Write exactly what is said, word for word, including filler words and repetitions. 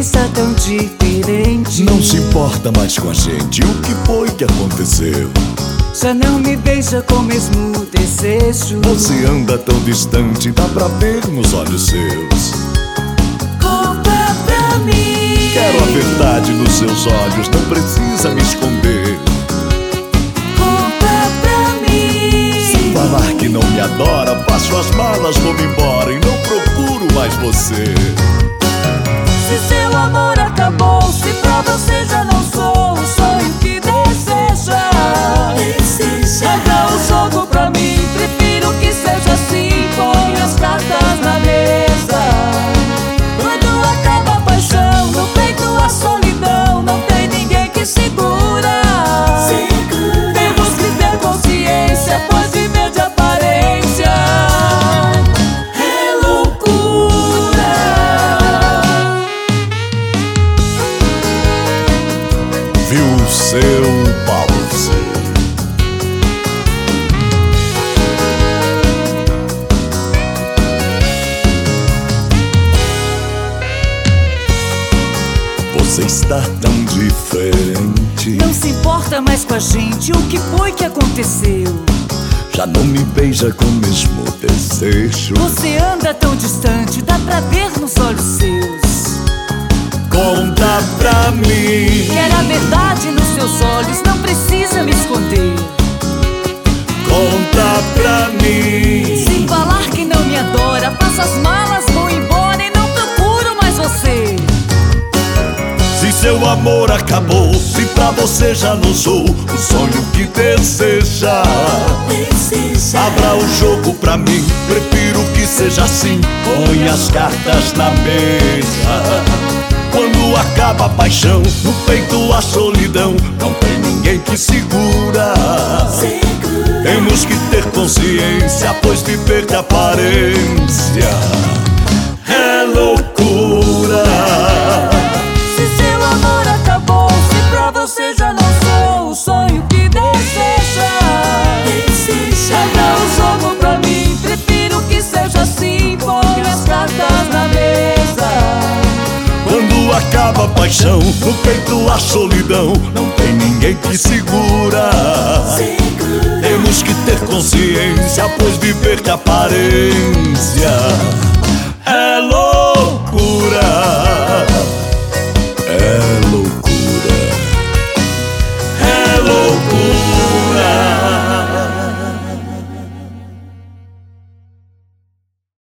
está tão diferente. Não se importa mais com a gente, o que foi que aconteceu? Já não me beija com o mesmo desejo. Você anda tão distante, dá pra ver nos olhos seus. Conta pra mim. Quero a verdade nos seus olhos, não precisa me esconder. Conta pra mim. Se falar que não me adora, faço as malas, vou-me embora e não procuro mais você. Se seu amor acabou, se pra você já não sou o sonho que deseja, abra o jogo pra mim, prefiro que seja assim. Põe as cartas na mesa. Quando acaba a paixão, no peito a solidão, não tem ninguém que segura. Temos que ter consciência, pois viver de aparência é loucura. Viu seu Paulo? Você está tão diferente. Não se importa mais com a gente, o que foi que aconteceu? Já não me beija com o mesmo desejo. Você anda tão distante, dá pra ver nos olhos seus. Conta pra mim. Quero a verdade nos seus olhos, não precisa me esconder. Conta pra mim. Sem falar que não me adora, faço as malas, vou embora e não procuro mais você. Se seu amor acabou, se pra você já não sou o sonho que deseja, abra o jogo pra mim, prefiro que seja assim. Põe as cartas na mesa. Quando acaba a paixão, no peito a solidão, não tem ninguém que segura. Temos que ter consciência, pois viver de aparência é loucura. Se seu amor acabou, se pra você já não sou o sonho que deseja, abra o jogo pra mim, prefiro que seja assim. Põe as cartas na mesa. Quando acaba a paixão, no peito a solidão, não tem ninguém que segura. Temos que ter consciência, pois viver de aparência